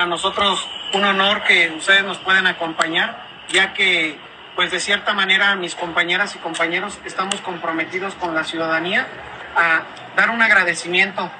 nosotros un honor que ustedes nos puedan acompañar, ya que, pues de cierta manera, mis compañeras y compañeros estamos comprometidos con la ciudadanía a dar un agradecimiento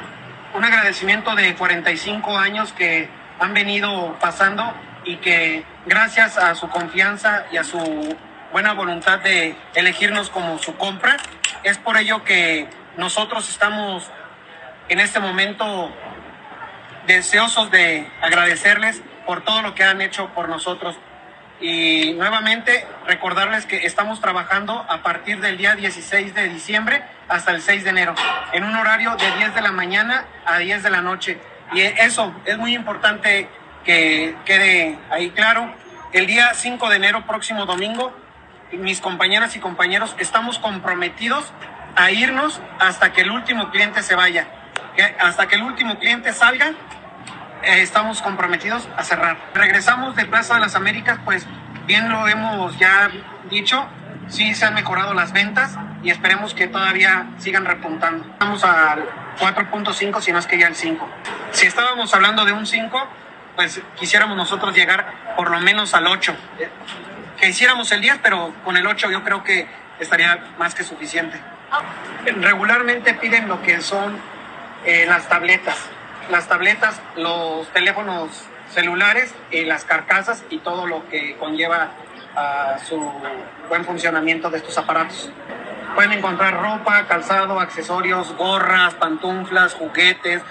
de 45 años que han venido pasando y que gracias a su confianza y a su buena voluntad de elegirnos como su compra, es por ello que nosotros estamos en este momento deseosos de agradecerles por todo lo que han hecho por nosotros. Y nuevamente recordarles que estamos trabajando a partir del día 16 de diciembre hasta el 6 de enero, en un horario de 10 de la mañana a 10 de la noche. Y eso es muy importante que quede ahí claro. El día 5 de enero, próximo domingo, mis compañeras y compañeros estamos comprometidos a irnos hasta que el último cliente se vaya. Hasta que el último cliente salga, estamos comprometidos a cerrar. Regresamos de Plaza de las Américas, pues bien lo hemos ya dicho, sí se han mejorado las ventas y esperemos que todavía sigan repuntando. Estamos al 4.5, si no es que ya el 5. Si estábamos hablando de un 5, pues quisiéramos nosotros llegar por lo menos al 8. Que hiciéramos el 10, pero con el 8 yo creo que estaría más que suficiente. Regularmente piden lo que son las tabletas, los teléfonos celulares, las carcasas y todo lo que conlleva a su buen funcionamiento de estos aparatos. Pueden encontrar ropa, calzado, accesorios, gorras, pantuflas, juguetes,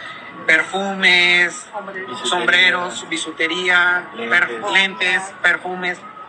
perfumes, sombreros, bisutería, lentes, perfumes,